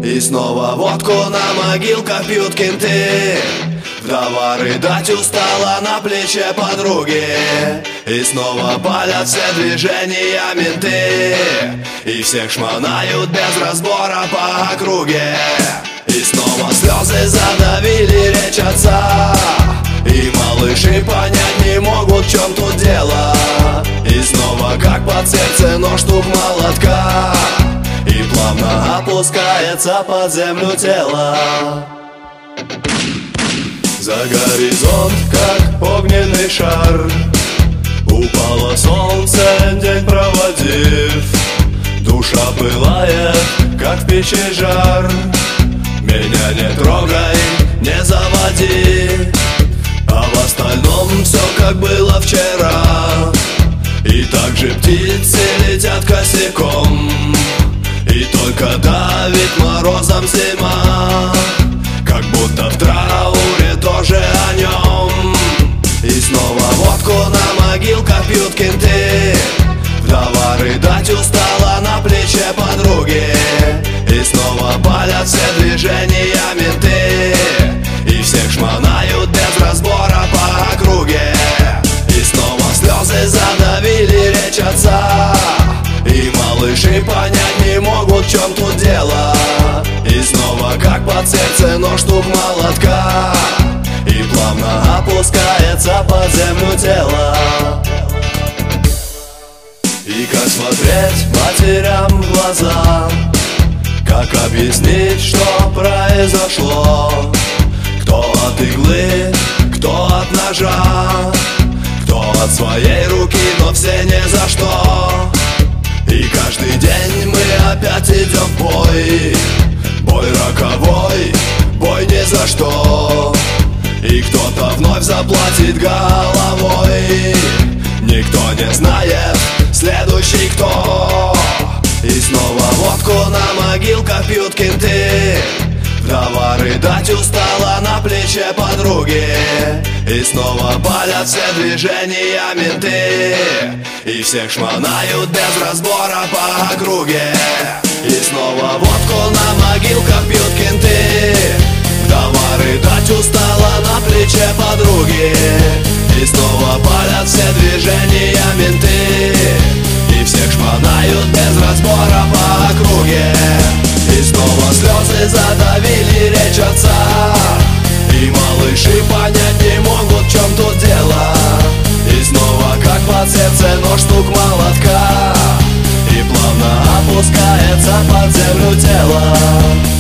И снова водку на могилках пьют кенты. Вдова рыдать устала на плече подруги. И снова палят все движения менты. И всех шмонают без разбора по округе. И снова слезы задавили речь отца. И малыши понять не могут, в чем тут дело. И снова как под сердце нож стук молотка. И плавно опускается под землю тело. За горизонт, как огненный шар, упало солнце, день проводив. Душа пылает, как в печи жар. Меня не трогай, не заводи. А в остальном все как было вчера. И так же птицы летят косяком. И только давит морозом зима. Как будто в трауре тоже о нем. И снова водку на могилках пьют кенты. Вдова рыдать устала на плече подруги. И снова палят все движения менты. И всех шмонают без разбора по округе. И снова слезы задавили речь отца. И малыши понять не могут, в чем тут дело. И снова как под сердце нож стук молотка. И плавно опускается под землю тело. И как смотреть матерям в глаза, как объяснить, что произошло? Кто от иглы, кто от ножа, кто от своей руки, но все ни за что. И каждый день мы опять идем в бой. Бой роковой, бой ни за что. И кто-то вновь заплатит головой. Никто не знает, следующий кто. И снова водку на могилках пьют кенты. Вдова рыдать устала на плече подруги. И снова палят все движения менты. И всех шмонают без разбора по округе. И снова водку на могилках пьют кенты. Вдова рыдать устала на плече подруги. И снова палят все движения менты. И всех шмонают без разбора по округе. И снова слезы задавили речь отца. И малыши понять не могут, в чем тут дело. И снова как под сердце нож стук молотка. И плавно опускается под землю тело.